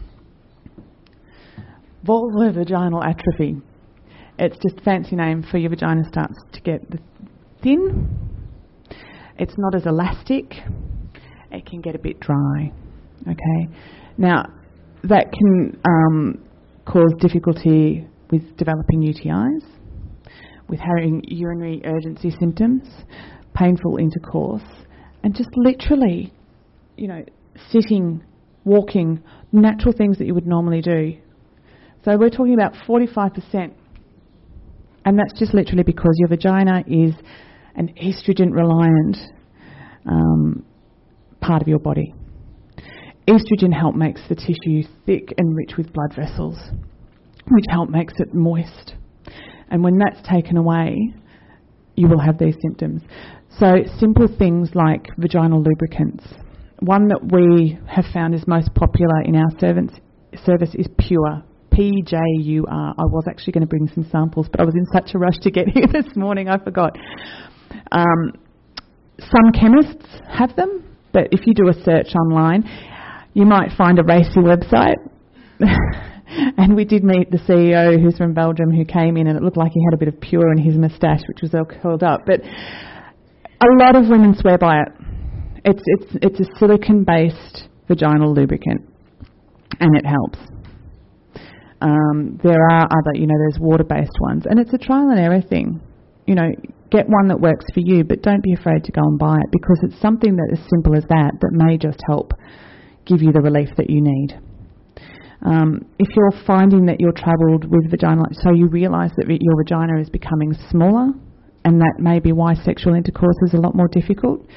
vulvovaginal atrophy. It's just a fancy name for your vagina starts to get thin. It's not as elastic. It can get a bit dry. Okay. Now, that can um, cause difficulty with developing U T Is, with having urinary urgency symptoms, painful intercourse, and just literally, you know, sitting, walking, natural things that you would normally do. So we're talking about forty-five percent. And that's just literally because your vagina is an estrogen-reliant um, part of your body. Estrogen help makes the tissue thick and rich with blood vessels, which help makes it moist. And when that's taken away, you will have these symptoms. So simple things like vaginal lubricants. One that we have found is most popular in our servants, service is Pure. P J U R. I was actually going to bring some samples, but I was in such a rush to get here this morning, I forgot. Um, some chemists have them, but if you do a search online, you might find a racy website. And we did meet the C E O, who's from Belgium, who came in, and it looked like he had a bit of Pure in his moustache, which was all curled up. But a lot of women swear by it. It's it's it's a silicon-based vaginal lubricant, and it helps. Um, there are other, you know, there's water-based ones, and it's a trial and error thing. You know, get one that works for you, but don't be afraid to go and buy it, because it's something that is simple as that that may just help give you the relief that you need. Um, if you're finding that you're troubled with vaginal, so you realise that your vagina is becoming smaller, and that may be why sexual intercourse is a lot more difficult,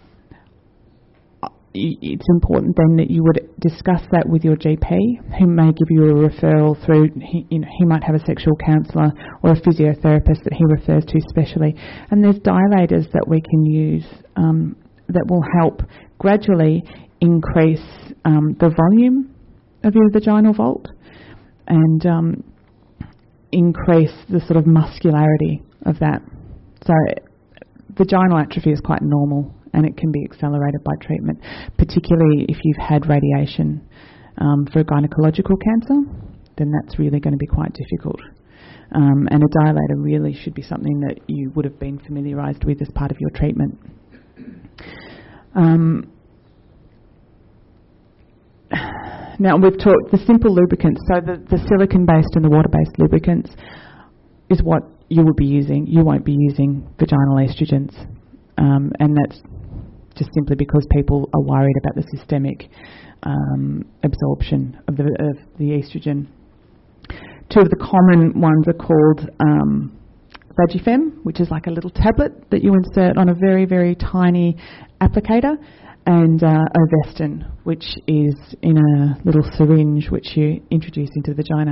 it's important then that you would discuss that with your G P, who may give you a referral through, he, you know, he might have a sexual counsellor or a physiotherapist that he refers to specially. And there's dilators that we can use um, that will help gradually increase um, the volume of your vaginal vault and um, increase the sort of muscularity of that. So vaginal atrophy is quite normal, and it can be accelerated by treatment, particularly if you've had radiation um, for gynecological cancer, then that's really going to be quite difficult. Um, and a dilator really should be something that you would have been familiarised with as part of your treatment. Um, now we've talked the simple lubricants, so the, the silicone-based and the water-based lubricants is what you will be using. You won't be using vaginal estrogens, um, and that's just simply because people are worried about the systemic um, absorption of the, of the estrogen. Two of the common ones are called um, Vagifem, which is like a little tablet that you insert on a very, very tiny applicator, and uh, Ovestin, which is in a little syringe which you introduce into the vagina.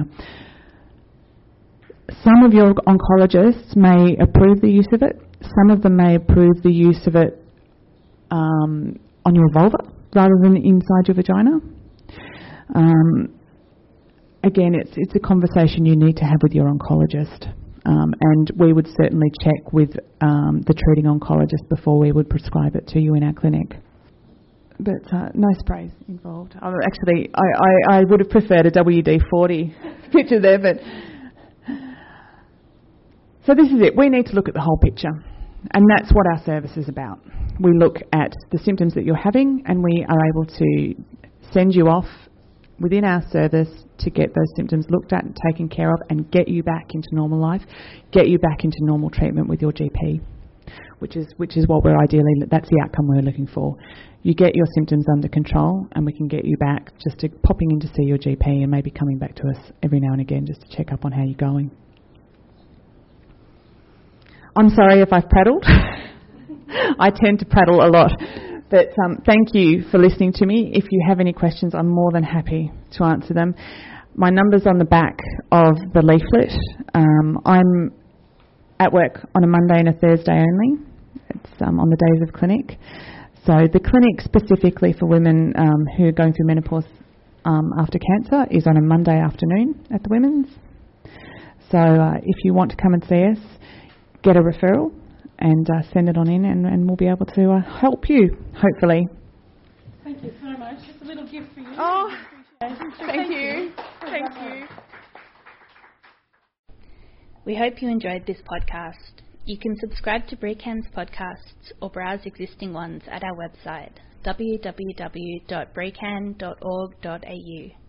Some of your oncologists may approve the use of it. Some of them may approve the use of it Um, on your vulva rather than inside your vagina. Um, again, it's it's a conversation you need to have with your oncologist, um, and we would certainly check with um, the treating oncologist before we would prescribe it to you in our clinic. But uh, no sprays involved. Oh, actually, I, I, I would have preferred a W D forty picture there, but so this is it. We need to look at the whole picture. And that's what our service is about. We look at the symptoms that you're having, and we are able to send you off within our service to get those symptoms looked at and taken care of and get you back into normal life, get you back into normal treatment with your G P, which is which is what we're ideally, that's the outcome we're looking for. You get your symptoms under control, and we can get you back just to popping in to see your G P and maybe coming back to us every now and again just to check up on how you're going. I'm sorry if I've prattled. I tend to prattle a lot. But um, thank you for listening to me. If you have any questions, I'm more than happy to answer them. My number's on the back of the leaflet. Um, I'm at work on a Monday and a Thursday only. It's um, on the days of clinic. So the clinic specifically for women um, who are going through menopause um, after cancer is on a Monday afternoon at the Women's. So uh, if you want to come and see us, get a referral and uh, send it on in, and, and we'll be able to uh, help you, hopefully. Thank you so much. Just a little gift for you. Oh, thank, thank you. Thank you. We hope you enjoyed this podcast. You can subscribe to BRECAN's podcasts or browse existing ones at our website, w w w dot brecan dot org dot a u.